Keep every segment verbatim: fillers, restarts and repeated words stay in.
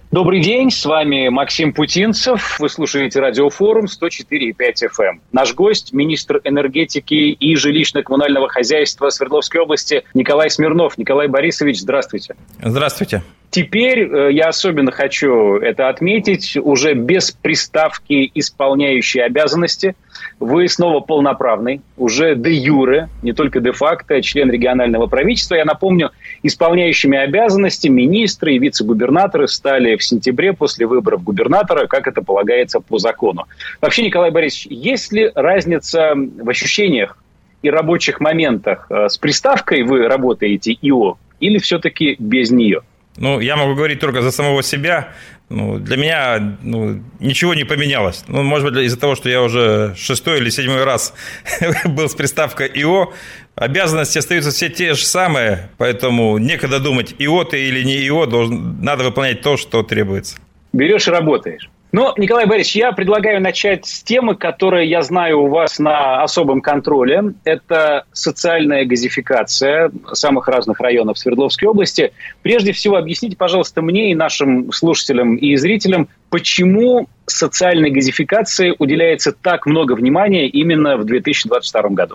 Добрый день, с вами Максим Путинцев. Вы слушаете Радиофорум сто четыре и пять эф эм. Наш гость – министр энергетики и жилищно-коммунального хозяйства Свердловской области Николай Смирнов. Николай Борисович, здравствуйте. Здравствуйте. Теперь э, я особенно хочу это отметить, уже без приставки «исполняющие обязанности». Вы снова полноправный, уже де юре, не только де факто, член регионального правительства. Я напомню, исполняющими обязанности министры и вице-губернаторы стали в сентябре после выборов губернатора, как это полагается по закону. Вообще, Николай Борисович, есть ли разница в ощущениях и рабочих моментах? С приставкой вы работаете ИО или все-таки без нее? Ну, я могу говорить только за самого себя. Ну, для меня ну, ничего не поменялось. Ну, может быть, из-за того, что я уже шестой или седьмой раз был с приставкой ИО, обязанности остаются все те же самые, поэтому некогда думать, ИО ты или не ИО, должен, надо выполнять то, что требуется. Берешь и работаешь. Но, Николай Борисович, я предлагаю начать с темы, которая, я знаю, у вас на особом контроле. Это социальная газификация самых разных районов Свердловской области. Прежде всего, объясните, пожалуйста, мне и нашим слушателям и зрителям, почему социальной газификации уделяется так много внимания именно в две тысячи двадцать втором году.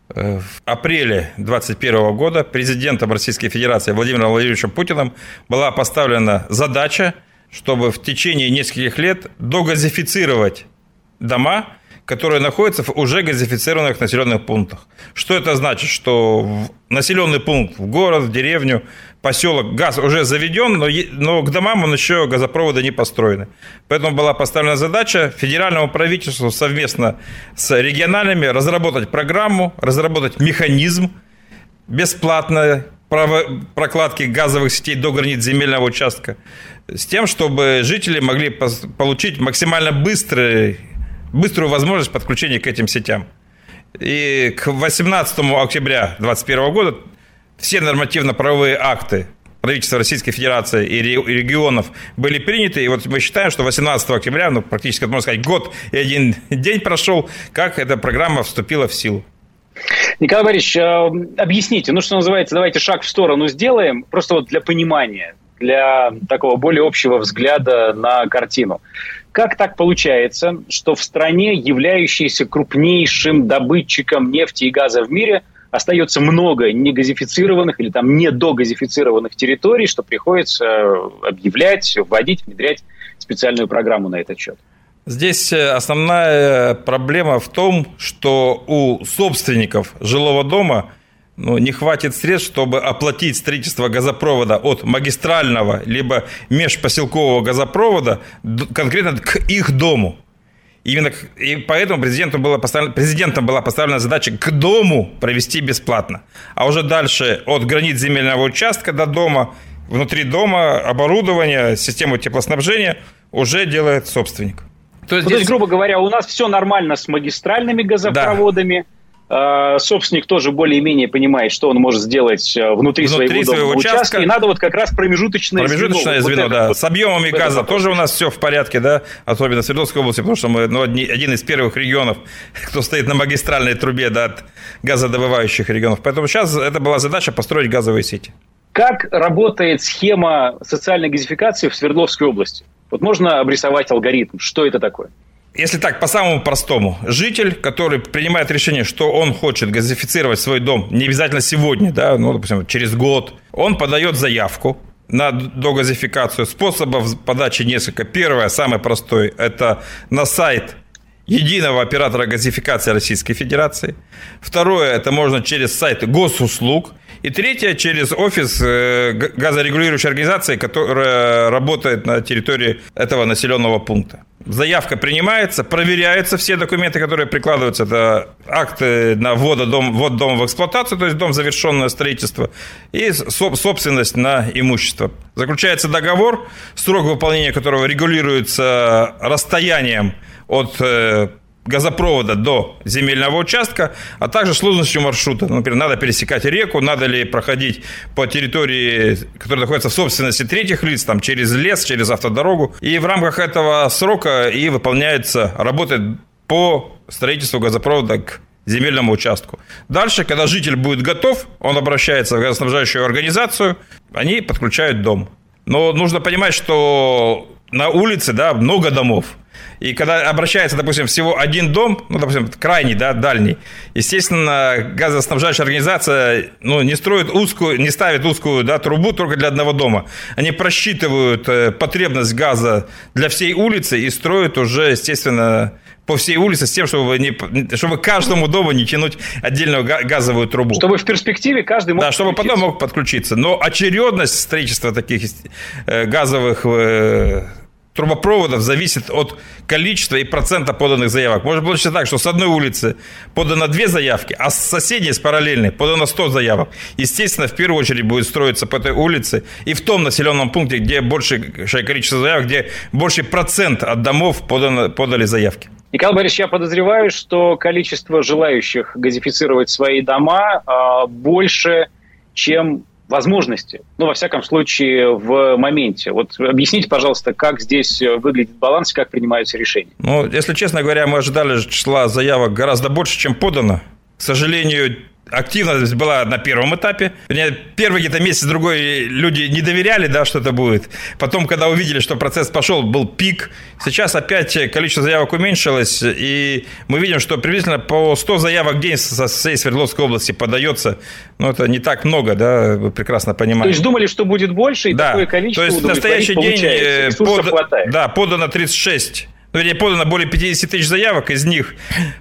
В апреле две тысячи двадцать первого года президентом Российской Федерации Владимиром Владимировичем Путиным была поставлена задача, чтобы в течение нескольких лет догазифицировать дома, которые находятся в уже газифицированных населенных пунктах. Что это значит? Что в населенный пункт, в город, в деревню, поселок, газ уже заведен, но, но к домам он еще газопроводы не построены. Поэтому была поставлена задача федеральному правительству совместно с региональными разработать программу, разработать механизм бесплатной прокладки газовых сетей до границ земельного участка, с тем, чтобы жители могли получить максимально быстрый, быструю возможность подключения к этим сетям. И к восемнадцатому октября две тысячи двадцать первого года все нормативно-правовые акты правительства Российской Федерации и регионов были приняты. И вот мы считаем, что восемнадцатого октября, ну, практически, можно сказать, год и один день прошел, как эта программа вступила в силу. Николай Борисович, объясните, ну, что называется, давайте шаг в сторону сделаем, просто вот для понимания, для такого более общего взгляда на картину. Как так получается, что в стране, являющейся крупнейшим добытчиком нефти и газа в мире, остается много негазифицированных или там недогазифицированных территорий, что приходится объявлять, вводить, внедрять специальную программу на этот счет? Здесь основная проблема в том, что у собственников жилого дома ну, не хватит средств, чтобы оплатить строительство газопровода от магистрального либо межпоселкового газопровода конкретно к их дому. Именно к, и поэтому президенту было поставлено, президентом была поставлена задача к дому провести бесплатно. А уже дальше от границ земельного участка до дома, внутри дома, оборудование, систему теплоснабжения уже делает собственник. То есть, ну, здесь... то есть, грубо говоря, у нас все нормально с магистральными газопроводами. Да. Собственник тоже более-менее понимает, что он может сделать внутри, внутри своего, своего участка. участка. И надо вот как раз промежуточное, промежуточное звено. звено вот да. Вот. С объемами вот газа тоже у нас все в порядке, да, особенно в Свердловской области, потому что мы ну, один из первых регионов, кто стоит на магистральной трубе да, от газодобывающих регионов. Поэтому сейчас это была задача построить газовые сети. Как работает схема социальной газификации в Свердловской области? Вот можно обрисовать алгоритм. Что это такое? Если так, по-самому простому. Житель, который принимает решение, что он хочет газифицировать свой дом, не обязательно сегодня, да, ну, допустим, через год, он подает заявку на догазификацию. Способов подачи несколько. Первое, самый простой, это на сайт единого оператора газификации Российской Федерации. Второе, это можно через сайт госуслуг. И третье, через офис газорегулирующей организации, которая работает на территории этого населенного пункта. Заявка принимается, проверяются все документы, которые прикладываются. Это акты на ввод дома, ввод дома в эксплуатацию, то есть дом завершенное строительство, и собственность на имущество. Заключается договор, срок выполнения которого регулируется расстоянием от газопровода до земельного участка, а также сложностью маршрута. Например, надо пересекать реку, надо ли проходить по территории, которая находится в собственности третьих лиц, там, через лес, через автодорогу. И в рамках этого срока и выполняется, работает по строительству газопровода к земельному участку. Дальше, когда житель будет готов, он обращается в газоснабжающую организацию, они подключают дом. Но нужно понимать, что на улице, да, много домов. И когда обращается, допустим, всего один дом, ну, допустим, крайний, да, дальний, естественно, газоснабжающая организация, ну, не строит узкую, не ставит узкую, да, трубу только для одного дома. Они просчитывают потребность газа для всей улицы и строят уже, естественно, по всей улице с тем, чтобы, не, чтобы каждому дому не тянуть отдельную газовую трубу. Чтобы в перспективе каждый мог Да, чтобы потом мог подключиться. Но очередность строительства таких газовых трубопроводов зависит от количества и процента поданных заявок. Может быть так, что с одной улицы подано две заявки, а с соседней, с параллельной, подано сто заявок. Естественно, в первую очередь будет строиться по этой улице и в том населенном пункте, где большее количество заявок, где больший процент от домов подано, подали заявки. Николай Борисович, я подозреваю, что количество желающих газифицировать свои дома э, больше, чем возможности. Ну, во всяком случае, в моменте. Вот объясните, пожалуйста, как здесь выглядит баланс, как принимаются решения. Ну, если честно говоря, мы ожидали числа заявок гораздо больше, чем подано. К сожалению, активность была на первом этапе. Первый где-то месяц-другой люди не доверяли, да, что это будет. Потом, когда увидели, что процесс пошел, был пик. Сейчас опять количество заявок уменьшилось. И мы видим, что приблизительно по сто заявок в день со всей Свердловской области подается. Но это не так много, да, вы прекрасно понимаете. То есть думали, что будет больше, и да. такое количество То есть в настоящий день под... да, подано тридцать шесть. Ну, вернее, подано более пятьдесят тысяч заявок, из них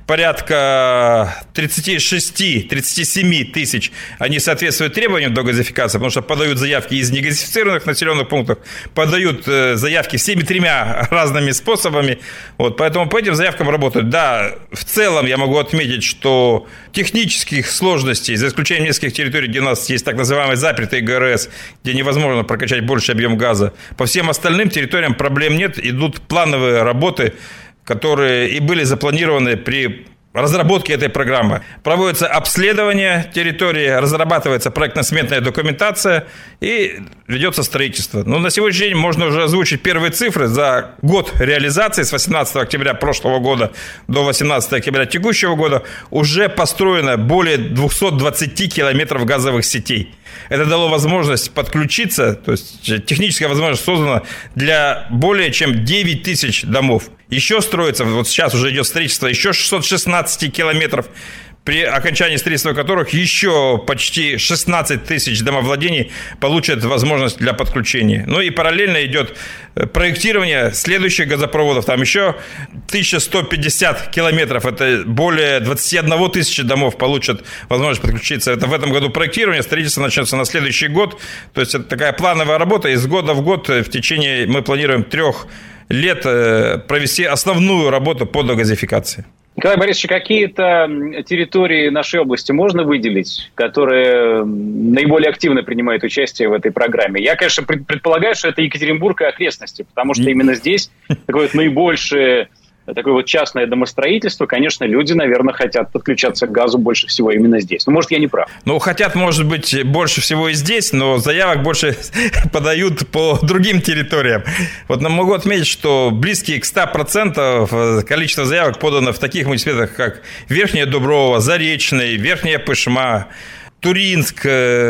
порядка тридцать шесть - тридцать семь тысяч, они соответствуют требованиям до газификации, потому что подают заявки из негазифицированных населенных пунктов, подают заявки всеми тремя разными способами, вот, поэтому по этим заявкам работают. Да, в целом я могу отметить, что технических сложностей, за исключением нескольких территорий, где у нас есть так называемые запертые ГРС, где невозможно прокачать больший объем газа, по всем остальным территориям проблем нет, идут плановые работы, которые и были запланированы при разработке этой программы. Проводится обследование территории, разрабатывается проектно-сметная документация и ведется строительство. Но на сегодняшний день можно уже озвучить первые цифры. За год реализации с восемнадцатого октября прошлого года до восемнадцатого октября текущего года уже построено более двести двадцать километров газовых сетей. Это дало возможность подключиться, то есть техническая возможность создана для более чем девять тысяч домов. Еще строится, вот сейчас уже идет строительство, еще шестьсот шестнадцать километров, при окончании строительства которых еще почти шестнадцать тысяч домовладений получат возможность для подключения. Ну и параллельно идет проектирование следующих газопроводов. Там еще тысяча сто пятьдесят километров, это более двадцать одна тысяча домов получат возможность подключиться. Это в этом году проектирование, строительство начнется на следующий год. То есть это такая плановая работа. Из года в год в течение, мы планируем трех лет провести основную работу по догазификации. Николай Борисович, какие-то территории нашей области можно выделить, которые наиболее активно принимают участие в этой программе? Я, конечно, предполагаю, что это Екатеринбург и окрестности, потому что именно здесь такое вот наибольшее, такое вот частное домостроительство, конечно, люди, наверное, хотят подключаться к газу больше всего именно здесь. Ну, может, я не прав. Ну, хотят, может быть, больше всего и здесь, но заявок больше подают по другим территориям. Вот могу отметить, что близкие к ста процентам количество заявок подано в таких муниципалитетах, как Верхняя Дуброва, Заречный, Верхняя Пышма, Туринск.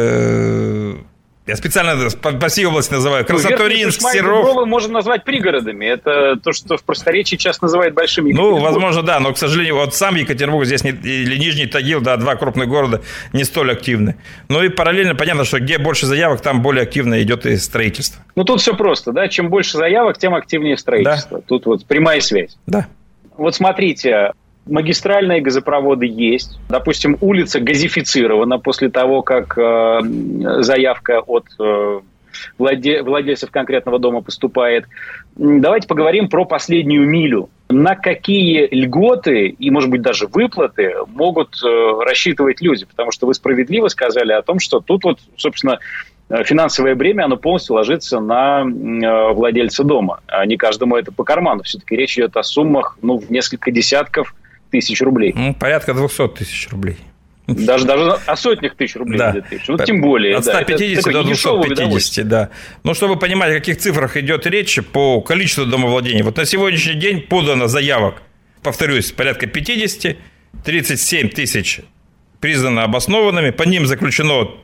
Я специально по всей области называю. Красотуринск, ну, Серов. Дуброву можно назвать пригородами. Это то, что в просторечии часто называют большим Екатеринбургом. Ну, возможно, да. Но, к сожалению, вот сам Екатеринбург здесь не, или Нижний Тагил, да, два крупных города не столь активны. Ну и параллельно понятно, что где больше заявок, там более активно идет и строительство. Ну, тут все просто, да. Чем больше заявок, тем активнее строительство. Да. Тут вот прямая связь. Да. Вот смотрите, магистральные газопроводы есть. Допустим, улица газифицирована после того, как э, заявка от э, владе- владельцев конкретного дома поступает. Давайте поговорим про последнюю милю. На какие льготы и, может быть, даже выплаты могут э, рассчитывать люди? Потому что вы справедливо сказали о том, что тут вот, собственно, финансовое бремя, оно полностью ложится на э, владельца дома. А не каждому это по карману. Все-таки речь идет о суммах, ну, в несколько десятков тысяч рублей. Ну, порядка двести тысяч рублей. Даже, даже о сотнях тысяч рублей. Да. Ну, тем более. От ста пятидесяти да, до двухсот пятидесяти, да. Ну, чтобы понимать, о каких цифрах идет речь по количеству домовладений. Вот на сегодняшний день подано заявок, повторюсь, порядка пятидесяти, тридцать семь тысяч признано обоснованными, по ним заключено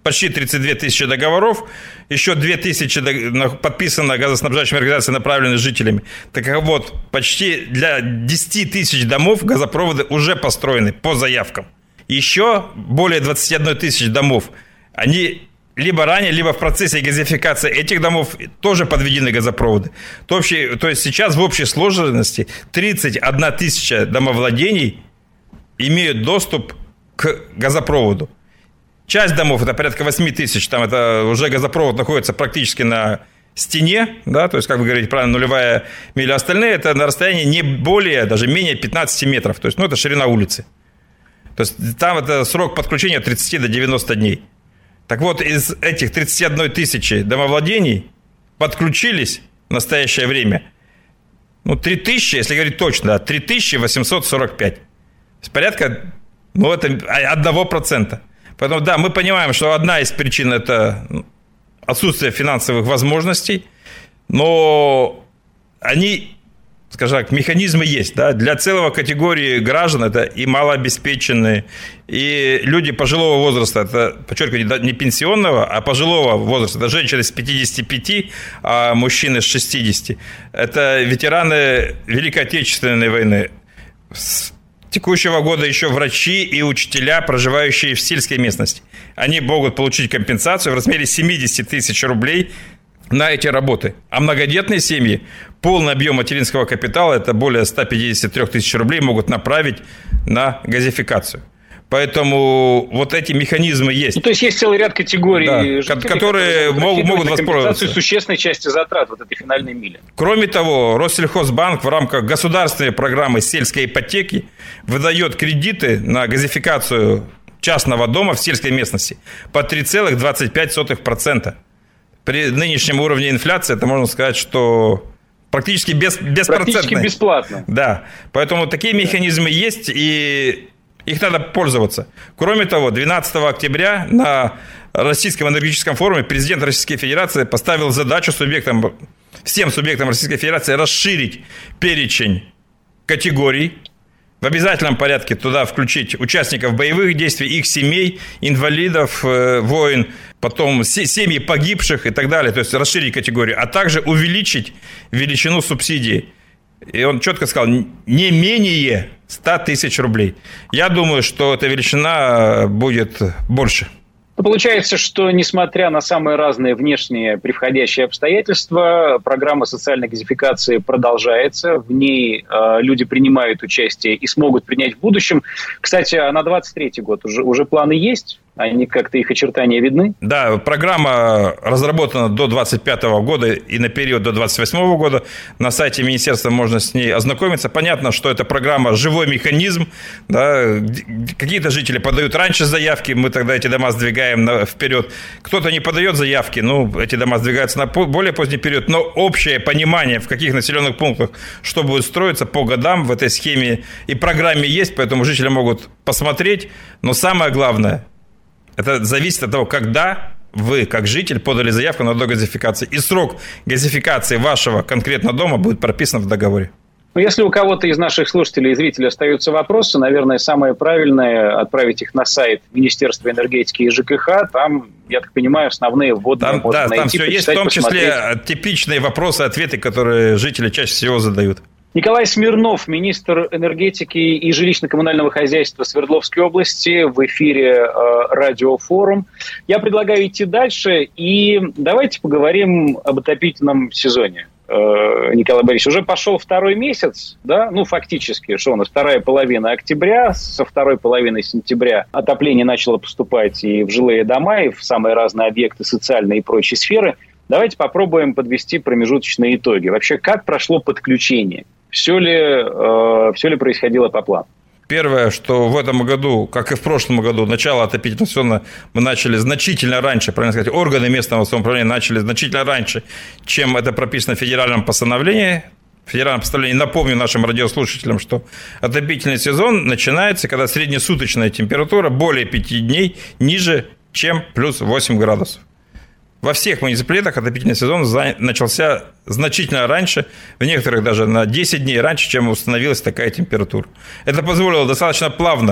почти тридцать две тысячи договоров, еще две тысячи подписано газоснабжающими организациями, направленными жителями. Так вот, почти для десять тысяч домов газопроводы уже построены по заявкам. Еще более двадцать одна тысяча домов, они либо ранее, либо в процессе газификации этих домов тоже подведены газопроводы. То, общий, то есть сейчас в общей сложности тридцать одна тысяча домовладений имеют доступ к газопроводу. Часть домов, это порядка восемь тысяч, там это уже газопровод находится практически на стене, да, то есть, как вы говорите, правильно, нулевая миля. Остальные это на расстоянии не более, даже менее пятнадцати метров, то есть, ну, это ширина улицы. То есть, там это срок подключения от тридцати до девяноста дней. Так вот, из этих тридцати одной тысячи домовладений подключились в настоящее время, ну, три тысячи, если говорить точно, да, три тысячи восемьсот сорок пять. То есть, порядка, ну, это одного процента. Поэтому, да, мы понимаем, что одна из причин – это отсутствие финансовых возможностей, но они, скажем так, механизмы есть, да, для целого категории граждан, это и малообеспеченные, и люди пожилого возраста, это, подчеркиваю, не пенсионного, а пожилого возраста, это женщины с пятидесяти пяти, а мужчины с шестидесяти, это ветераны Великой Отечественной войны, текущего года еще врачи и учителя, проживающие в сельской местности. Они могут получить компенсацию в размере семьдесят тысяч рублей на эти работы. А многодетные семьи полный объем материнского капитала, это более ста пятидесяти трёх тысяч рублей, могут направить на газификацию. Поэтому вот эти механизмы есть. Ну, то есть есть целый ряд категорий, да, жителей, которые, которые могут, могут воспользоваться существенной части затрат вот этой финальной мили. Кроме того, Россельхозбанк в рамках государственной программы сельской ипотеки выдает кредиты на газификацию частного дома в сельской местности по три целых двадцать пять сотых процента. При нынешнем уровне инфляции это можно сказать, что практически без, беспроцентно. Практически бесплатно. Да, поэтому такие механизмы есть, и их надо пользоваться. Кроме того, двенадцатого октября на Российском энергетическом форуме президент Российской Федерации поставил задачу субъектам, всем субъектам Российской Федерации расширить перечень категорий, в обязательном порядке туда включить участников боевых действий, их семей, инвалидов, войн, потом семьи погибших и так далее, то есть расширить категорию, а также увеличить величину субсидий. И он четко сказал, не менее ста тысяч рублей. Я думаю, что эта величина будет больше. Получается, что несмотря на самые разные внешние превходящие обстоятельства, программа социальной газификации продолжается. В ней э, люди принимают участие и смогут принять в будущем. Кстати, а на двадцать третий год уже, уже планы есть? Они как-то, их очертания видны? Да, программа разработана до двадцать пятого года и на период до двадцать восьмого года. На сайте министерства можно с ней ознакомиться. Понятно, что эта программа – живой механизм. Да, какие-то жители подают раньше заявки, мы тогда эти дома сдвигаем на, вперед. Кто-то не подает заявки, ну, эти дома сдвигаются на более поздний период. Но общее понимание, в каких населенных пунктах что будет строиться по годам в этой схеме и программе есть, поэтому жители могут посмотреть. Но самое главное – это зависит от того, когда вы, как житель, подали заявку на догазификацию. И срок газификации вашего конкретно дома будет прописан в договоре. Но если у кого-то из наших слушателей и зрителей остаются вопросы, наверное, самое правильное – отправить их на сайт Министерства энергетики и ЖКХ. Там, я так понимаю, основные вводные там, можно да, найти, там все есть, в том числе посмотреть. Типичные вопросы, ответы, которые жители чаще всего задают. Николай Смирнов, министр энергетики и жилищно-коммунального хозяйства Свердловской области, в эфире э, радиофорум. Я предлагаю идти дальше, и давайте поговорим об отопительном сезоне. Э, Николай Борисович, уже пошел второй месяц, да, ну фактически, что у нас вторая половина октября, со второй половины сентября отопление начало поступать и в жилые дома, и в самые разные объекты социальной и прочей сферы. Давайте попробуем подвести промежуточные итоги. Вообще, как прошло подключение? Все ли, э, все ли происходило по плану? Первое, что в этом году, как и в прошлом году, начало отопительного сезона мы начали значительно раньше, правильно сказать, органы местного самоуправления начали значительно раньше, чем это прописано в федеральном постановлении. Федеральном постановлении, напомню нашим радиослушателям, что отопительный сезон начинается, когда среднесуточная температура более пяти дней ниже, чем плюс восемь градусов. Во всех муниципалитетах отопительный сезон начался значительно раньше, в некоторых даже на десять дней раньше, чем установилась такая температура. Это позволило достаточно плавно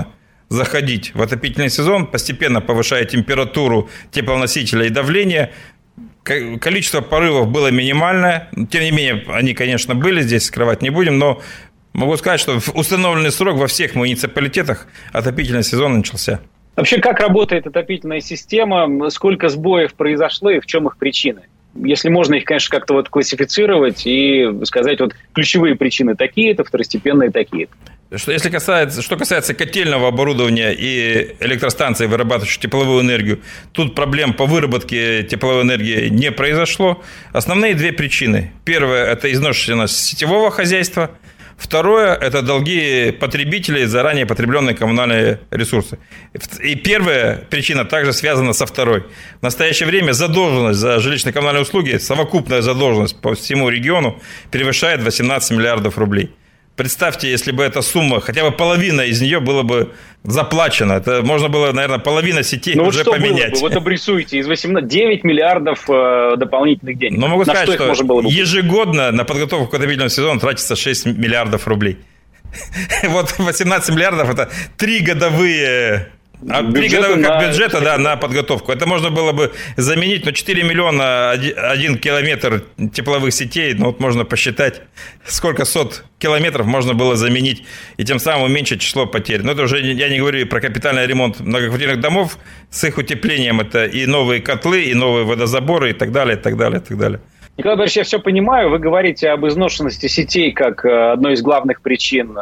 заходить в отопительный сезон, постепенно повышая температуру теплоносителя и давление. Количество порывов было минимальное. Тем не менее, они, конечно, были, здесь скрывать не будем, но могу сказать, что в установленный срок во всех муниципалитетах отопительный сезон начался. Вообще, как работает отопительная система, сколько сбоев произошло и в чем их причины? Если можно их, конечно, как-то вот классифицировать и сказать, вот ключевые причины такие-то, второстепенные такие-то. Что, если касается, что касается котельного оборудования и электростанций, вырабатывающих тепловую энергию, тут проблем по выработке тепловой энергии не произошло. Основные две причины. Первая – это изношенность сетевого хозяйства. Второе – это долги потребителей, заранее потребленные коммунальные ресурсы. И первая причина также связана со второй. В настоящее время задолженность за жилищно-коммунальные услуги, совокупная задолженность по всему региону превышает восемнадцать миллиардов рублей. Представьте, если бы эта сумма, хотя бы половина из нее была бы заплачена. Это можно было, наверное, половина сетей ну, уже вот поменять. Было бы? Вот обрисуйте, из восемнадцати девять миллиардов э, дополнительных денег. Но могу на сказать, что, что ежегодно на подготовку к отопительному сезону тратится шесть миллиардов рублей. Вот восемнадцать миллиардов – это три годовые... А три годовых как бюджета, да, на подготовку. Это можно было бы заменить, но четыре миллиона один километр тепловых сетей, ну вот можно посчитать, сколько сот километров можно было заменить, и тем самым уменьшить число потерь. Но это уже, я не говорю про капитальный ремонт многоквартирных домов с их утеплением, это и новые котлы, и новые водозаборы, и так далее, и так далее, и так далее. Николай Борисович, я все понимаю, вы говорите об изношенности сетей как одной из главных причин,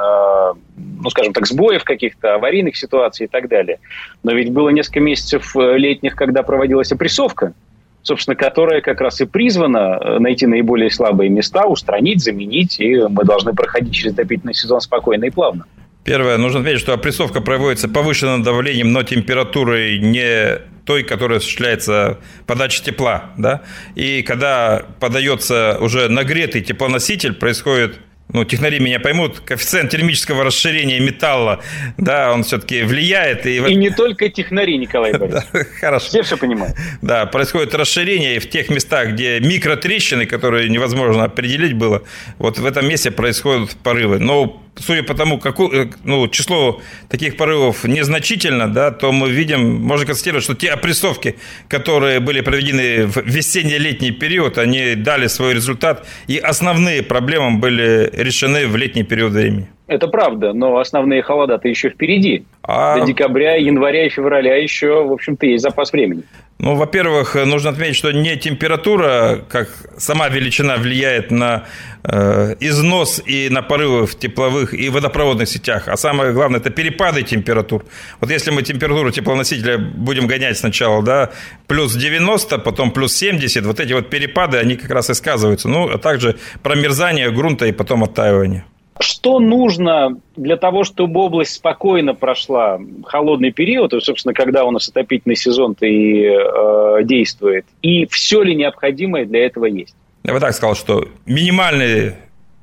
ну, скажем так, сбоев каких-то, аварийных ситуаций и так далее. Но ведь было несколько месяцев летних, когда проводилась опрессовка, собственно, которая как раз и призвана найти наиболее слабые места, устранить, заменить, и мы должны проходить через отопительный сезон спокойно и плавно. Первое, нужно отметить, что опрессовка проводится повышенным давлением, но температурой не той, которая осуществляется подача тепла. Да? И когда подается уже нагретый теплоноситель, происходит, ну, технари меня поймут, коэффициент термического расширения металла, да, он все-таки влияет. И, и не только технари, Николай Борисович. Да, хорошо. Все все понимают. Да, происходит расширение, и в тех местах, где микротрещины, которые невозможно определить было, вот в этом месте происходят порывы. Но судя по тому, какое, ну, число таких порывов незначительно, да, то мы видим, можно констатировать, что те опрессовки, которые были проведены в весенне-летний период, они дали свой результат, и основные проблемы были решены в летний период времени. Это правда, но основные холода-то еще впереди. А... До декабря, января и февраля еще, в общем-то, есть запас времени. Ну, во-первых, нужно отметить, что не температура, как сама величина, влияет на э, износ и на порывы в тепловых и водопроводных сетях, а самое главное – это перепады температур. Вот если мы температуру теплоносителя будем гонять сначала, да, плюс девяносто, потом плюс семьдесят, вот эти вот перепады, они как раз и сказываются. Ну, а также промерзание грунта и потом оттаивание. Что нужно для того, чтобы область спокойно прошла холодный период, и, собственно, когда у нас отопительный сезон-то и э, действует, и все ли необходимое для этого есть? Я бы так сказал, что минимальный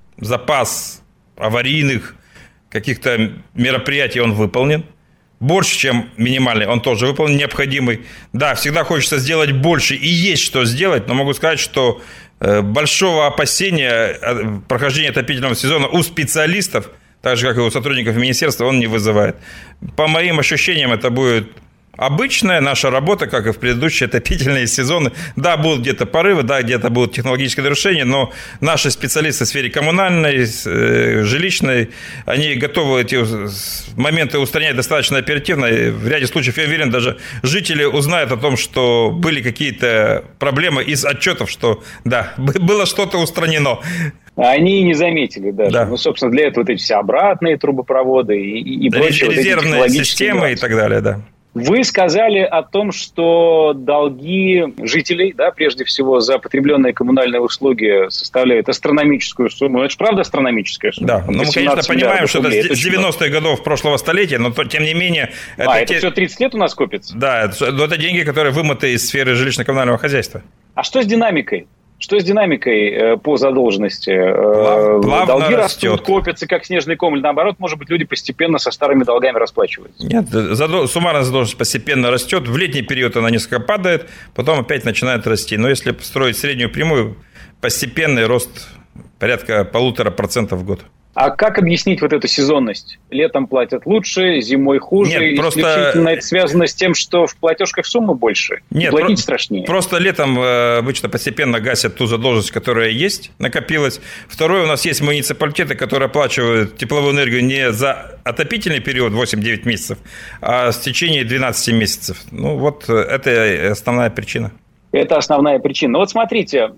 запас аварийных каких-то мероприятий он выполнен. Больше, чем минимальный, он тоже выполнен, необходимый. Да, всегда хочется сделать больше, и есть что сделать, но могу сказать, что большого опасения прохождения отопительного сезона у специалистов, так же, как и у сотрудников министерства, он не вызывает. По моим ощущениям, это будет обычная наша работа, как и в предыдущие отопительные сезоны. Да, будут где-то порывы, да, где-то будут технологические нарушения, но наши специалисты в сфере коммунальной, жилищной, они готовы эти моменты устранять достаточно оперативно. И в ряде случаев, я уверен, даже жители узнают о том, что были какие-то проблемы из отчетов, что, да, было что-то устранено. Они и не заметили даже. Да. Ну, собственно, для этого вот эти все обратные трубопроводы и, и прочие резервные вот системы нюансы. И так далее, да. Вы сказали о том, что долги жителей, да, прежде всего за потребленные коммунальные услуги, составляют астрономическую сумму. Это же правда астрономическая сумма? Да, ну мы, конечно, понимаем, что это с девяностых годов прошлого столетия, но тем не менее... Это а, те... это все тридцать лет у нас копится? Да, это, это деньги, которые вымыты из сферы жилищно-коммунального хозяйства. А что с динамикой? Что с динамикой по задолженности? Плав, плавно Долги растет. Растут, копятся, как снежный ком, или наоборот, может быть, люди постепенно со старыми долгами расплачиваются? Нет, задол... суммарная задолженность постепенно растет. В летний период она несколько падает, потом опять начинает расти. Но если строить среднюю прямую, постепенный рост порядка полутора процентов в год. А как объяснить вот эту сезонность? Летом платят лучше, зимой хуже. Нет, просто... Исключительно это связано с тем, что в платежках суммы больше. Нет, платить про... страшнее. Просто летом обычно постепенно гасят ту задолженность, которая есть, накопилась. Второе, у нас есть муниципалитеты, которые оплачивают тепловую энергию не за отопительный период восемь-девять месяцев, а в течение двенадцати месяцев. Ну, вот это основная причина. Это основная причина. Вот смотрите,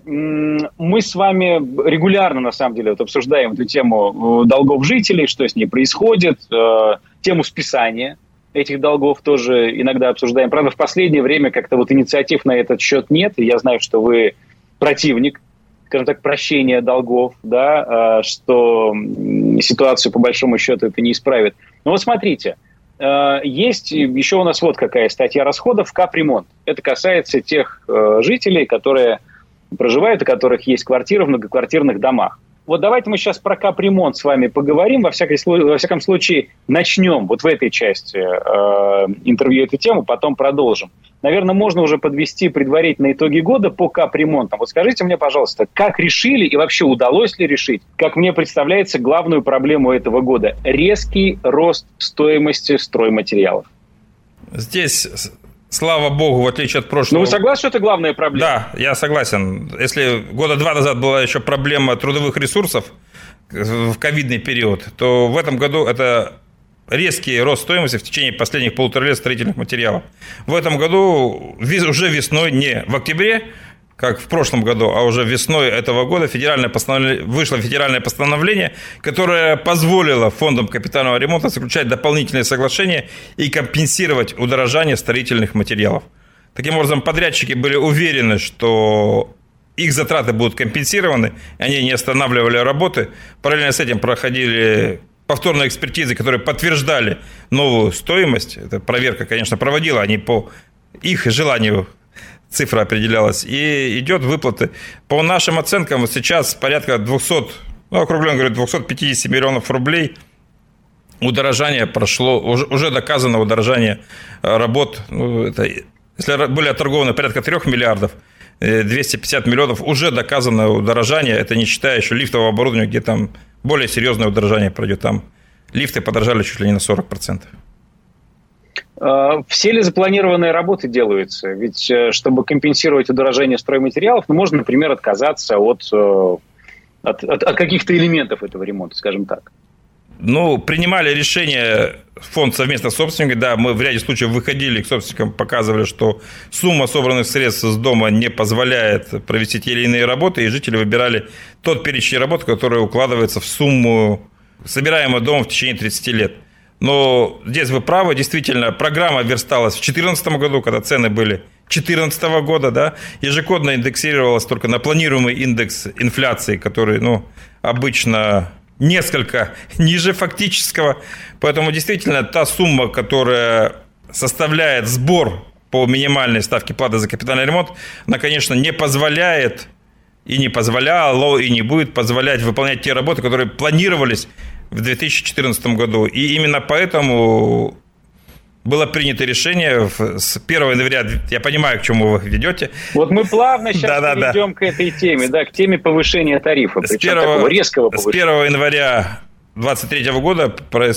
мы с вами регулярно, на самом деле, вот обсуждаем эту тему долгов жителей, что с ней происходит, тему списания этих долгов тоже иногда обсуждаем. Правда, в последнее время как-то вот инициатив на этот счет нет, и я знаю, что вы противник, скажем так, прощения долгов, да, что ситуацию по большому счету это не исправит. Но вот смотрите, есть еще у нас вот какая статья расходов – капремонт. Это касается тех жителей, которые проживают, у которых есть квартиры в многоквартирных домах. Вот давайте мы сейчас про капремонт с вами поговорим. Во, всякой, во всяком случае, начнем вот в этой части э, интервью эту тему, потом продолжим. Наверное, можно уже подвести предварительные итоги года по капремонтам. Вот скажите мне, пожалуйста, как решили и вообще удалось ли решить, как мне представляется, главную проблему этого года – резкий рост стоимости стройматериалов? Здесь... Слава богу, в отличие от прошлого... Ну, вы согласны, что это главная проблема? Да, я согласен. Если года два назад была еще проблема трудовых ресурсов в ковидный период, то в этом году это резкий рост стоимости в течение последних полутора лет строительных материалов. В этом году уже весной, не в октябре, как в прошлом году, а уже весной этого года федеральное постановление, вышло федеральное постановление, которое позволило фондам капитального ремонта заключать дополнительные соглашения и компенсировать удорожание строительных материалов. Таким образом, подрядчики были уверены, что их затраты будут компенсированы, они не останавливали работы. Параллельно с этим проходили повторные экспертизы, которые подтверждали новую стоимость. Эта проверка, конечно, проводила, они по их желанию цифра определялась, и идет выплаты. По нашим оценкам, вот сейчас порядка двести, ну, округленно говорю, двести пятьдесят миллионов рублей удорожание прошло, уже, уже доказано удорожание работ. Ну, это, если были отторгованы порядка трех миллиардов, двести пятьдесят миллионов уже доказано удорожание, это не считая еще лифтового оборудования, где там более серьезное удорожание пройдет. Там лифты подорожали чуть ли не на сорок процентов. Все ли запланированные работы делаются? Ведь чтобы компенсировать удорожание стройматериалов, ну, можно, например, отказаться от, от, от, от каких-то элементов этого ремонта, скажем так. Ну, принимали решение фонд совместно с собственниками. Да, мы в ряде случаев выходили к собственникам, показывали, что сумма собранных средств с дома не позволяет провести те или иные работы, и жители выбирали тот перечень работ, который укладывается в сумму, собираемую домом в течение тридцати лет. Но здесь вы правы, действительно, программа версталась в две тысячи четырнадцатом году, когда цены были две тысячи четырнадцатого года, да, ежегодно индексировалась только на планируемый индекс инфляции, который, ну, обычно несколько ниже фактического. Поэтому действительно та сумма, которая составляет сбор по минимальной ставке платы за капитальный ремонт, она, конечно, не позволяет и не позволяло, и не будет позволять выполнять те работы, которые планировались в две тысячи четырнадцатом году. И именно поэтому было принято решение с первого января, я понимаю, к чему вы ведете. Вот мы плавно сейчас да, перейдем да, да. к этой теме, да, к теме повышения тарифа, причем первого, такого резкого повышения. С первого января две тысячи двадцать третьего года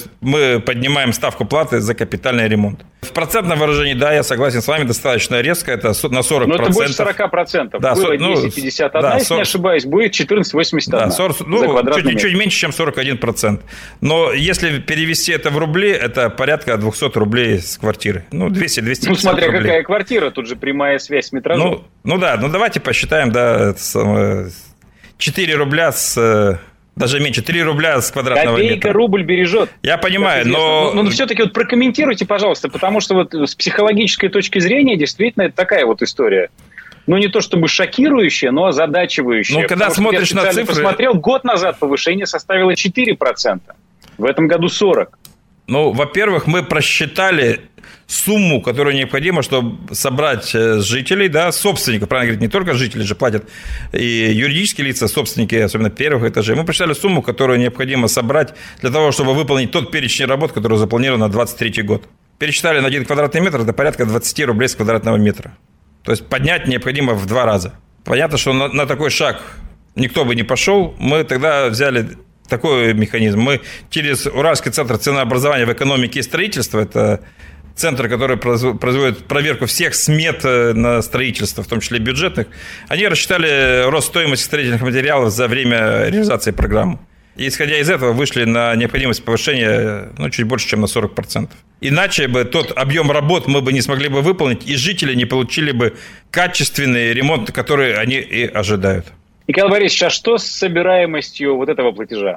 мы поднимаем ставку платы за капитальный ремонт. В процентном выражении, да, я согласен с вами, достаточно резко, это на сорок процентов. Но это больше сорок процентов. Да, было десять пятьдесят один, да, если не ошибаюсь, будет четырнадцать восемьдесят один. Да, сорок, ну, чуть, чуть меньше, чем сорок один процент. Но если перевести это в рубли, это порядка двести рублей с квартиры. Ну, двести - двести пятьдесят рублей. Ну, смотря какая квартира, тут же прямая связь с метражом. Ну, ну да, ну давайте посчитаем, да, это самое, четыре рубля с... Даже меньше, три рубля с квадратного Копейка, метра. Копейка рубль бережет. Я понимаю, но... Но, но все-таки вот прокомментируйте, пожалуйста, потому что вот с психологической точки зрения действительно это такая вот история. Ну, не то чтобы шокирующая, но озадачивающая. Ну, когда потому смотришь на цифры... Я посмотрел, год назад повышение составило четыре процента. В этом году сорок процентов. Ну, во-первых, мы просчитали сумму, которую необходимо, чтобы собрать с жителей, да, собственников, правильно говорить, не только жители же платят, и юридические лица, собственники, особенно первых этажей. Мы просчитали сумму, которую необходимо собрать для того, чтобы выполнить тот перечень работ, который запланирован на двадцать третий год. Пересчитали на один квадратный метр, это порядка двадцать рублей с квадратного метра. То есть поднять необходимо в два раза. Понятно, что на, на такой шаг никто бы не пошел. Мы тогда взяли такой механизм. Мы через Уральский центр ценообразования в экономике и строительстве, это центр, который производит проверку всех смет на строительство, в том числе бюджетных, они рассчитали рост стоимости строительных материалов за время реализации программы. И, исходя из этого, вышли на необходимость повышения ну, чуть больше, чем на сорок процентов. Иначе бы тот объем работ мы бы не смогли бы выполнить, и жители не получили бы качественный ремонт, который они и ожидают. Михаил Борисович, а что с собираемостью вот этого платежа?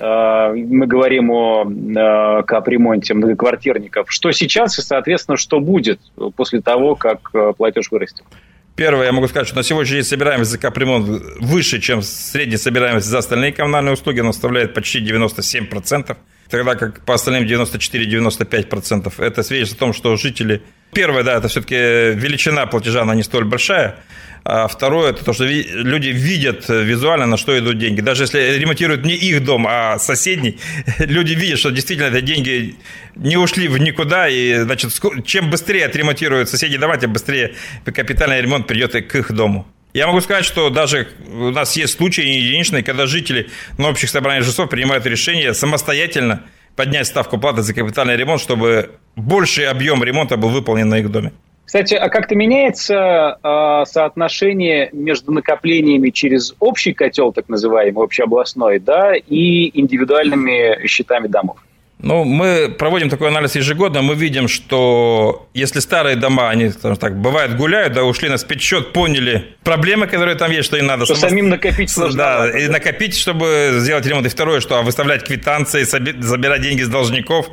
Мы говорим о капремонте многоквартирников. Что сейчас и, соответственно, что будет после того, как платеж вырастет? Первое, я могу сказать, что на сегодняшний день собираемость за капремонт выше, чем средняя собираемость за остальные коммунальные услуги. Она составляет почти девяносто семь процентов, тогда как по остальным девяносто четыре - девяносто пять процентов. Это свидетельствует о том, что жители... Первое, да, это все-таки величина платежа, она не столь большая. А второе, это то, что люди видят визуально, на что идут деньги. Даже если ремонтируют не их дом, а соседний, люди видят, что действительно эти деньги не ушли в никуда. И, значит, чем быстрее отремонтируют соседи дома, тем быстрее капитальный ремонт придет и к их дому. Я могу сказать, что даже у нас есть случаи не единичные, когда жители на общих собраниях жильцов принимают решение самостоятельно поднять ставку платы за капитальный ремонт, чтобы больший объем ремонта был выполнен на их доме. Кстати, а как-то меняется э, соотношение между накоплениями через общий котел, так называемый, общеобластной, да, и индивидуальными счетами домов? Ну, мы проводим такой анализ ежегодно, мы видим, что если старые дома, они, скажем так, бывает гуляют, да, ушли на спецсчет, поняли проблемы, которые там есть, что им надо... Что само... самим накопить сложно. Да, и накопить, чтобы сделать ремонт. И второе, что выставлять квитанции, забирать деньги с должников,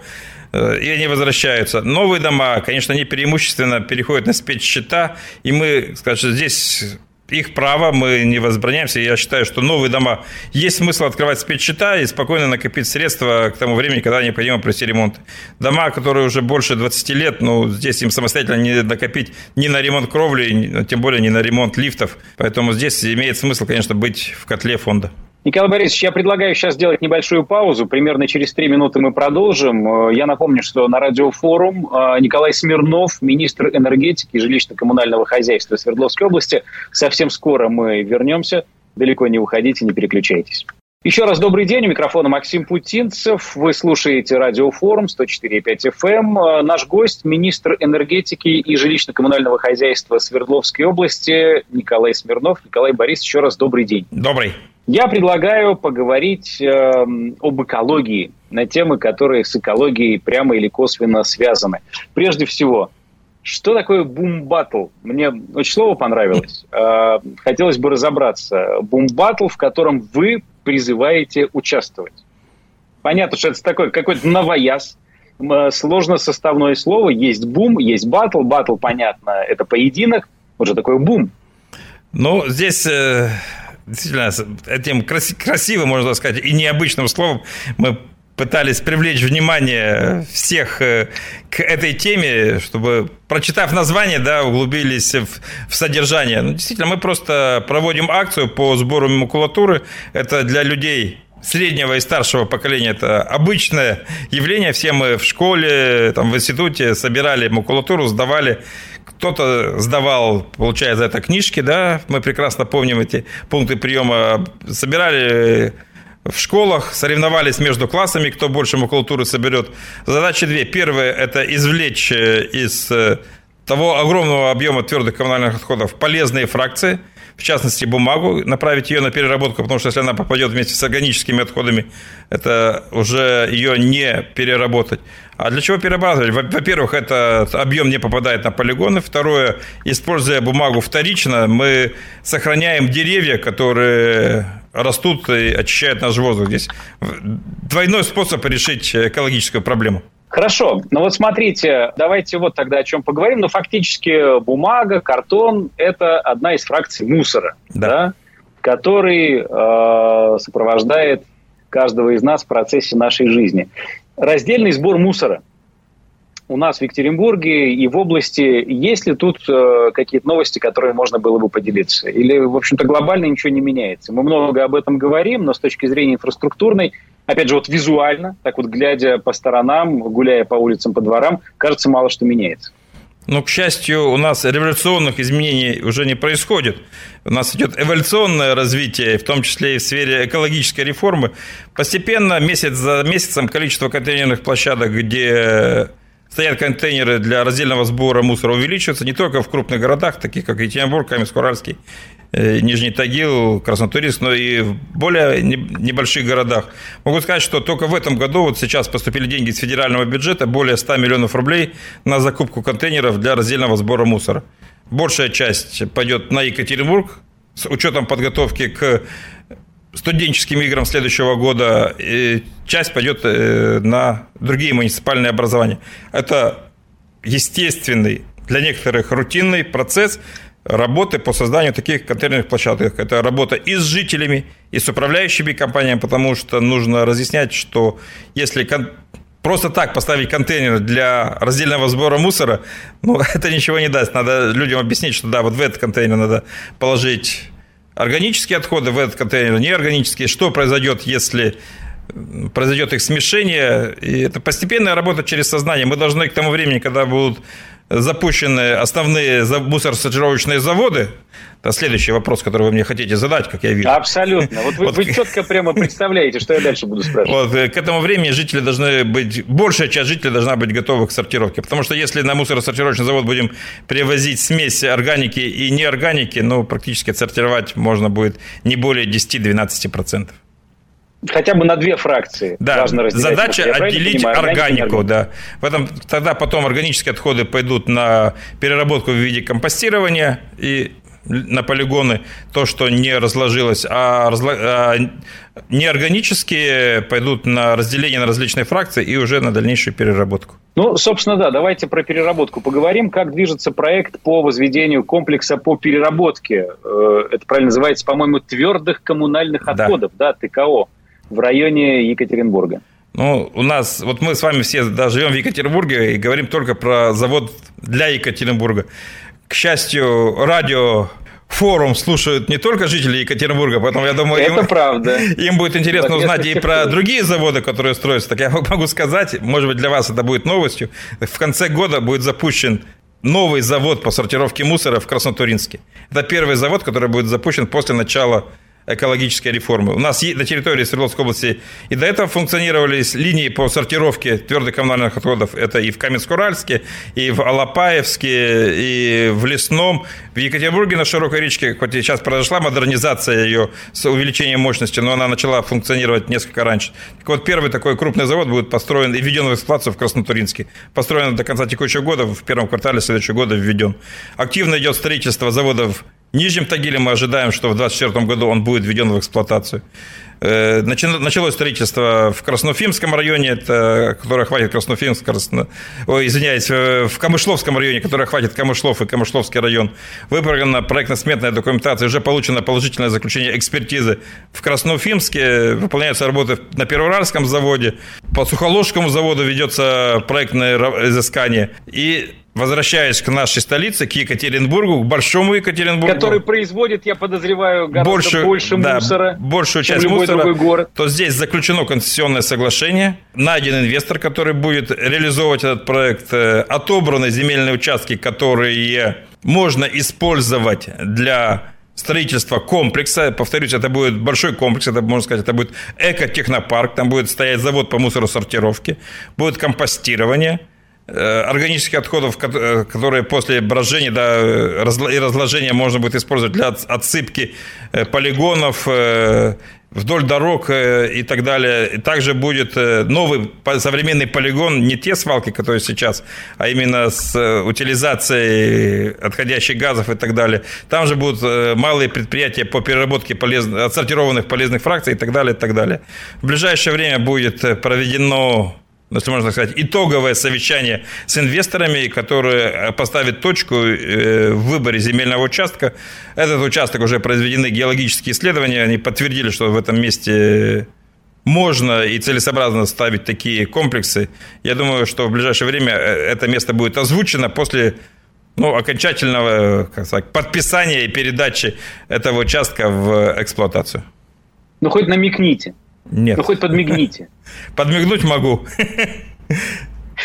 и они возвращаются. Новые дома, конечно, они преимущественно переходят на спецсчета, и мы, скажем, здесь... Их право, мы не возбраняемся. Я считаю, что новые дома есть смысл открывать спецсчета и спокойно накопить средства к тому времени, когда необходимо провести ремонт. Дома, которые уже больше двадцати лет, ну, здесь им самостоятельно не накопить ни на ремонт кровли, тем более не на ремонт лифтов. Поэтому здесь имеет смысл, конечно, быть в котле фонда. Николай Борисович, я предлагаю сейчас сделать небольшую паузу. Примерно через три минуты мы продолжим. Я напомню, что на Радиофорум Николай Смирнов, министр энергетики и жилищно-коммунального хозяйства Свердловской области. Совсем скоро мы вернемся. Далеко не уходите, не переключайтесь. Еще раз добрый день. У микрофона Максим Путинцев. Вы слушаете Радиофорум сто четыре и пять эф эм. Наш гость – министр энергетики и жилищно-коммунального хозяйства Свердловской области Николай Смирнов. Николай Борисович, еще раз добрый день. Добрый. Я предлагаю поговорить э, об экологии, на темы, которые с экологией прямо или косвенно связаны. Прежде всего, что такое бум-баттл? Мне очень слово понравилось. Э, хотелось бы разобраться. Бум-баттл, в котором вы призываете участвовать. Понятно, что это такой какой-то новояз, сложно составное слово. Есть бум, есть баттл. Баттл, понятно, это поединок. Вот же такое бум. Ну, здесь... Э... Действительно, этим красивым, можно сказать, и необычным словом мы пытались привлечь внимание всех к этой теме, чтобы, прочитав название, да, углубились в, в содержание. Ну, действительно, мы просто проводим акцию по сбору макулатуры. Это для людей среднего и старшего поколения это обычное явление. Все мы в школе, там, в институте собирали макулатуру, сдавали. Кто-то сдавал, получая за это книжки, да, мы прекрасно помним эти пункты приема. Собирали в школах, соревновались между классами, кто больше макулатуры соберет. Задачи две. Первая – это извлечь из того огромного объема твердых коммунальных отходов полезные фракции, в частности, бумагу, направить ее на переработку, потому что если она попадет вместе с органическими отходами, это уже ее не переработать. А для чего перерабатывать? Во-первых, этот объем не попадает на полигоны. Второе, используя бумагу вторично, мы сохраняем деревья, которые растут и очищают наш воздух. Здесь двойной способ решить экологическую проблему. Хорошо, ну вот смотрите, давайте вот тогда о чем поговорим. Но фактически бумага, картон – это одна из фракций мусора, да. Да, который э, сопровождает каждого из нас в процессе нашей жизни. Раздельный сбор мусора. У нас в Екатеринбурге и в области, есть ли тут э, какие-то новости, которые можно было бы поделиться? Или, в общем-то, глобально ничего не меняется? Мы много об этом говорим, но с точки зрения инфраструктурной, опять же, вот визуально, так вот глядя по сторонам, гуляя по улицам, по дворам, кажется, мало что меняется. Но, к счастью, у нас революционных изменений уже не происходит. У нас идет эволюционное развитие, в том числе и в сфере экологической реформы. Постепенно, месяц за месяцем, количество контейнерных площадок, где стоят контейнеры для раздельного сбора мусора, увеличивается не только в крупных городах, таких как Екатеринбург, Каменск-Уральский, Нижний Тагил, Краснотурьинск, но и в более небольших городах. Могу сказать, что только в этом году, вот сейчас поступили деньги из федерального бюджета, более ста миллионов рублей на закупку контейнеров для раздельного сбора мусора. Большая часть пойдет на Екатеринбург, с учетом подготовки к студенческим играм следующего года, и часть пойдет на другие муниципальные образования. Это естественный, для некоторых рутинный процесс работы по созданию таких контейнерных площадок. Это работа и с жителями, и с управляющими компаниями, потому что нужно разъяснять, что если кон... просто так поставить контейнер для раздельного сбора мусора, ну, это ничего не даст. Надо людям объяснить, что да, вот в этот контейнер надо положить органические отходы, в этот контейнер неорганические. Что произойдет, если произойдет их смешение? И это постепенная работа через сознание. Мы должны к тому времени, когда будут запущены основные мусоросортировочные заводы. Это следующий вопрос, который вы мне хотите задать, как я вижу. Абсолютно. Вот вы, вот, вы четко прямо представляете, что я дальше буду спрашивать. Вот, к этому времени жители должны быть, большая часть жителей должна быть готова к сортировке. Потому что если на мусоросортировочный завод будем привозить смесь органики и неорганики, ну, практически отсортировать можно будет не более десять-двенадцать процентов. Хотя бы на две фракции. Да, задача отделить понимаю, органику, да. В этом, тогда потом органические отходы пойдут на переработку в виде компостирования и на полигоны, то, что не разложилось, а, разло... а неорганические пойдут на разделение на различные фракции и уже на дальнейшую переработку. Ну, собственно, да, давайте про переработку поговорим. Как движется проект по возведению комплекса по переработке? Это правильно называется, по-моему, твердых коммунальных отходов, да, да ТКО. В районе Екатеринбурга. Ну, у нас, вот мы с вами все да, живем в Екатеринбурге и говорим только про завод для Екатеринбурга. К счастью, радиофорум слушают не только жители Екатеринбурга, поэтому я думаю, это им, правда. Им будет интересно узнать и про другие заводы, которые строятся. Так я могу сказать, может быть, для вас это будет новостью, в конце года будет запущен новый завод по сортировке мусора в Краснотурьинске. Это первый завод, который будет запущен после начала экологической реформы. У нас на территории Свердловской области и до этого функционировали линии по сортировке твердых коммунальных отходов. Это и в Каменск-Уральске, и в Алапаевске, и в Лесном. В Екатеринбурге на Широкой речке, хоть и сейчас произошла модернизация ее с увеличением мощности, но она начала функционировать несколько раньше. Так вот, первый такой крупный завод будет построен и введен в эксплуатацию в Краснотурьинске. Построен до конца текущего года, в первом квартале следующего года введен. Активно идет строительство заводов в Нижнем Тагиле. Мы ожидаем, что в две тысячи двадцать четвёртом году он будет введен в эксплуатацию. Началось строительство в Красноуфимском районе, это, которое охватит Красноуфимск, Красно... Ой, извиняюсь, в Камышловском районе, которое охватит Камышлов и Камышловский район. Выполнена проектно-сметная документация, уже получено положительное заключение экспертизы. В Красноуфимске выполняются работы на Первоуральском заводе, по Сухоложскому заводу ведется проектное изыскание. И возвращаясь к нашей столице, к Екатеринбургу, к большому Екатеринбургу, который производит, я подозреваю, гораздо большую, больше да, мусора, большую чем часть любой мусора, другой город, то здесь заключено концессионное соглашение, найден инвестор, который будет реализовывать этот проект, отобраны земельные участки, которые можно использовать для строительства комплекса. Повторюсь, это будет большой комплекс, это, можно сказать, это будет экотехнопарк, там будет стоять завод по мусоросортировке, будет компостирование органических отходов, которые после брожения да, и разложения можно будет использовать для отсыпки полигонов вдоль дорог и так далее. И также будет новый современный полигон, не те свалки, которые сейчас, а именно с утилизацией отходящих газов и так далее. Там же будут малые предприятия по переработке полезных, отсортированных полезных фракций и так далее, и так далее. В ближайшее время будет проведено, если можно сказать, итоговое совещание с инвесторами, которые поставят точку в выборе земельного участка. Этот участок уже произведены геологические исследования, они подтвердили, что в этом месте можно и целесообразно ставить такие комплексы. Я думаю, что в ближайшее время это место будет озвучено после ну, окончательного, как сказать, подписания и передачи этого участка в эксплуатацию. Ну, хоть намекните. Нет. Ну, хоть подмигните. Подмигнуть могу.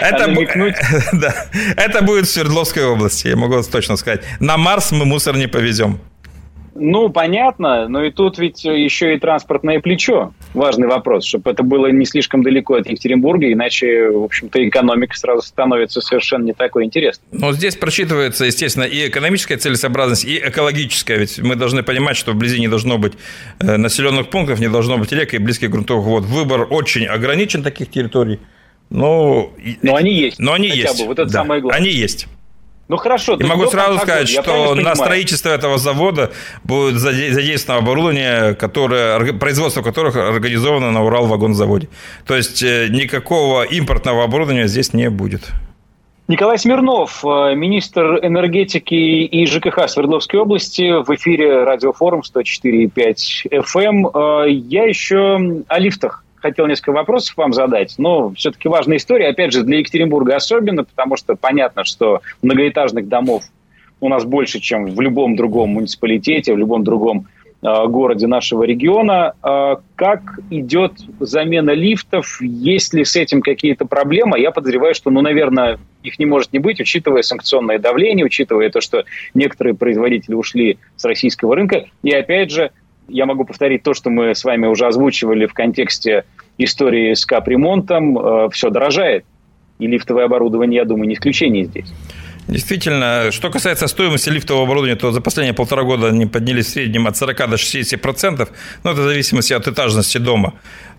Это, да, это будет в Свердловской области, я могу точно сказать. На Марс мы мусор не повезем. Ну, понятно, но и тут ведь еще и транспортное плечо. Важный вопрос, чтобы это было не слишком далеко от Екатеринбурга, иначе, в общем-то, экономика сразу становится совершенно не такой интересной. Но здесь просчитывается, естественно, и экономическая целесообразность, и экологическая. Ведь мы должны понимать, что вблизи не должно быть населенных пунктов, не должно быть рек и близких грунтовых вод. Выбор очень ограничен таких территорий. Но, но они есть. Но они есть. Бы. Вот это да, самое главное. Они есть. Ну хорошо. И могу сразу сказать, что на строительство этого завода будет задействовано оборудование, которое, производство которых организовано на Уралвагонзаводе. То есть никакого импортного оборудования здесь не будет. Николай Смирнов, министр энергетики и ЖКХ Свердловской области, в эфире Радиофорум сто четыре и пять эф эм. Я еще о лифтах хотел несколько вопросов вам задать, но все-таки важная история, опять же, для Екатеринбурга особенно, потому что понятно, что многоэтажных домов у нас больше, чем в любом другом муниципалитете, в любом другом э, городе нашего региона. Э, как идет замена лифтов? Есть ли с этим какие-то проблемы? Я подозреваю, что, ну, наверное, их не может не быть, учитывая санкционное давление, учитывая то, что некоторые производители ушли с российского рынка. И опять же, я могу повторить то, что мы с вами уже озвучивали в контексте истории с капремонтом. Э, все дорожает. И лифтовое оборудование, я думаю, не исключение здесь. Действительно, что касается стоимости лифтового оборудования, то за последние полтора года они поднялись в среднем от сорока до шестидесяти процентов. Но это в зависимости от этажности дома.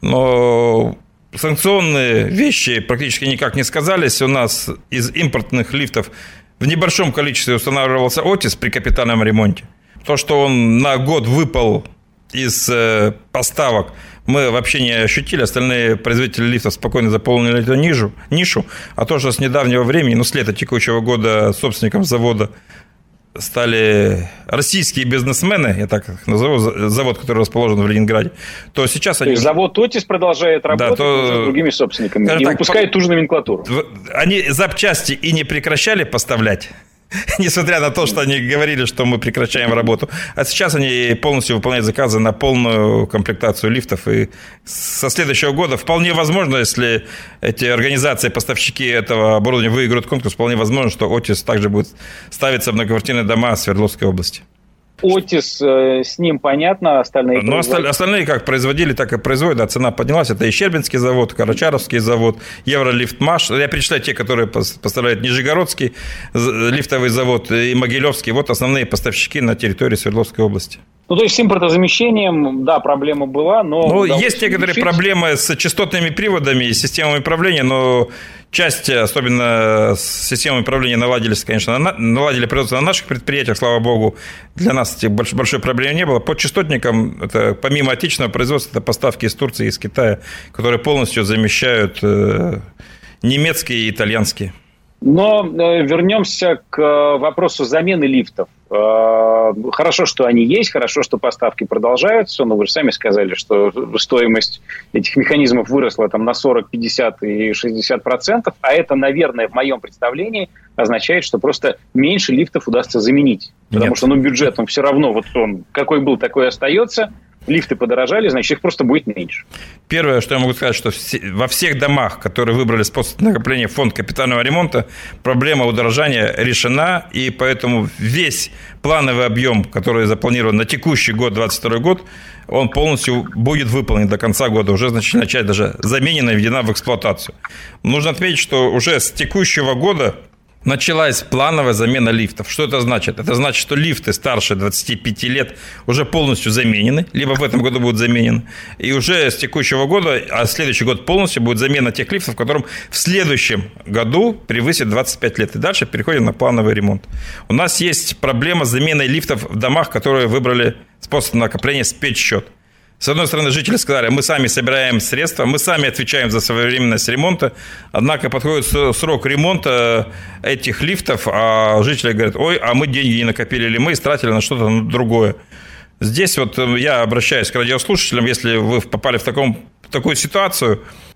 Но санкционные вещи практически никак не сказались. У нас из импортных лифтов в небольшом количестве устанавливался Отис при капитальном ремонте. То, что он на год выпал из поставок, мы вообще не ощутили. Остальные производители лифтов спокойно заполнили эту нишу. нишу. А то, что с недавнего времени, ну, с лета текущего года собственником завода стали российские бизнесмены, я так их назову, завод, который расположен в Ленинграде, то сейчас то они... есть завод Отис продолжает работать, да, то... с другими собственниками и так, выпускает по... ту же номенклатуру. Они запчасти и не прекращали поставлять, несмотря на то, что они говорили, что мы прекращаем работу. А сейчас они полностью выполняют заказы на полную комплектацию лифтов. И со следующего года вполне возможно, если эти организации, поставщики этого оборудования выиграют конкурс, вполне возможно, что Отис также будет ставиться в многоквартирные дома Свердловской области. Отис, с ним понятно, остальные... Но осталь, остальные как производили, так и производят, а цена поднялась. Это и Щербинский завод, Карачаровский завод, Евролифтмаш. Я перечисляю те, которые поставляют Нижегородский лифтовый завод и Могилевский. Вот основные поставщики на территории Свердловской области. Ну, то есть с импортозамещением, да, проблема была, но... Ну, есть некоторые решить. проблемы с частотными приводами и системами управления, но часть, особенно с системой управления, наладились, конечно, наладили производство на наших предприятиях, слава богу. Для нас большой проблемы не было. По частотникам, это помимо отечественного производства, это поставки из Турции и из Китая, которые полностью замещают немецкие и итальянские. Но вернемся к вопросу замены лифтов. Хорошо, что они есть, хорошо, что поставки продолжаются, но вы же сами сказали, что стоимость этих механизмов выросла там на сорок, пятьдесят и шестьдесят процентов, а это, наверное, в моем представлении означает, что просто меньше лифтов удастся заменить. Потому Нет. что ну, бюджет, он все равно, вот он какой был, такой остается. Лифты подорожали, значит, их просто будет меньше. Первое, что я могу сказать, что во всех домах, которые выбрали способ накопления в фонд капитального ремонта, проблема удорожания решена, и поэтому весь плановый объем, который запланирован на текущий год, двадцать второй год, он полностью будет выполнен до конца года. Уже значительная часть даже заменена и введена в эксплуатацию. Нужно отметить, что уже с текущего года началась плановая замена лифтов. Что это значит? Это значит, что лифты старше двадцати пяти лет уже полностью заменены, либо в этом году будут заменены. И уже с текущего года, а следующий год полностью будет замена тех лифтов, которым в следующем году превысит двадцать пять лет. И дальше переходим на плановый ремонт. У нас есть проблема с заменой лифтов в домах, которые выбрали способ накопления спецсчет. С одной стороны, жители сказали, мы сами собираем средства, мы сами отвечаем за своевременность ремонта, однако подходит срок ремонта этих лифтов, а жители говорят, ой, а мы деньги не накопили, или мы истратили на что-то другое. Здесь вот я обращаюсь к радиослушателям, если вы попали в, таком, в такую ситуацию,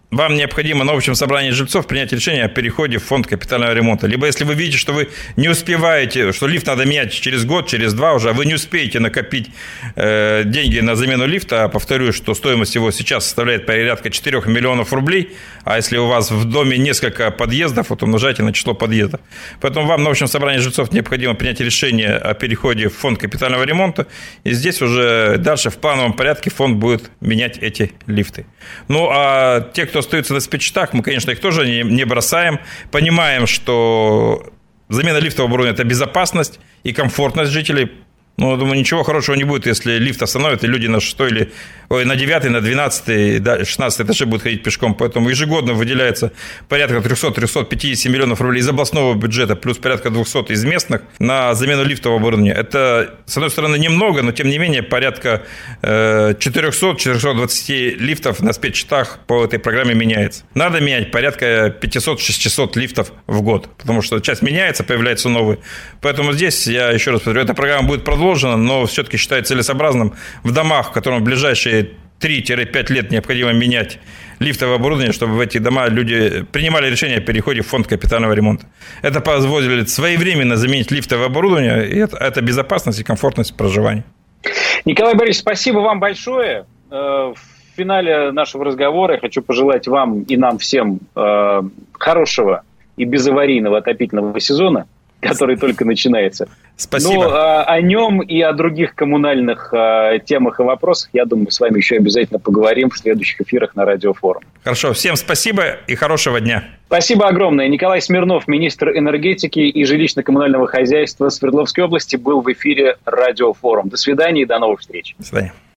вам необходимо на общем собрании жильцов принять решение о переходе в фонд капитального ремонта. Либо если вы видите, что вы не успеваете, что лифт надо менять через год, через два уже, а вы не успеете накопить э, деньги на замену лифта, а повторю, что стоимость его сейчас составляет порядка четырех миллионов рублей, а если у вас в доме несколько подъездов, вот умножайте на число подъездов. Поэтому вам на общем собрании жильцов необходимо принять решение о переходе в фонд капитального ремонта, и здесь уже дальше в плановом порядке фонд будет менять эти лифты. Ну, а те, кто остаются на спецсчетах, мы, конечно, их тоже не, не бросаем. Понимаем, что замена лифтового оборудования – это безопасность и комфортность жителей. Ну, думаю, ничего хорошего не будет, если лифт остановит, и люди на шестой или ой, на девятый, на двенадцатый, шестнадцатый этаже будут ходить пешком. Поэтому ежегодно выделяется порядка триста - триста пятьдесят миллионов рублей из областного бюджета, плюс порядка двести из местных на замену лифтового оборудования. Это, с одной стороны, немного, но, тем не менее, порядка четыреста - четыреста двадцать лифтов на спецсчетах по этой программе меняется. Надо менять порядка пятьсот - шестьсот лифтов в год, потому что часть меняется, появляются новые. Поэтому здесь, я еще раз повторю, эта программа будет продолжена, но все-таки считаю целесообразным в домах, в которых в ближайшие три-пять лет необходимо менять лифтовое оборудование, чтобы в эти дома люди принимали решение о переходе в фонд капитального ремонта. Это позволит своевременно заменить лифтовое оборудование, и это, это безопасность и комфортность проживания. Николай Борисович, спасибо вам большое. В финале нашего разговора я хочу пожелать вам и нам всем хорошего и безаварийного отопительного сезона, который только начинается. Спасибо. Но а, о нем и о других коммунальных а, темах и вопросах, я думаю, с вами еще обязательно поговорим в следующих эфирах на Радиофорум. Хорошо. Всем спасибо и хорошего дня. Спасибо огромное. Николай Смирнов, министр энергетики и жилищно-коммунального хозяйства Свердловской области, был в эфире Радиофорум. До свидания и до новых встреч. До свидания.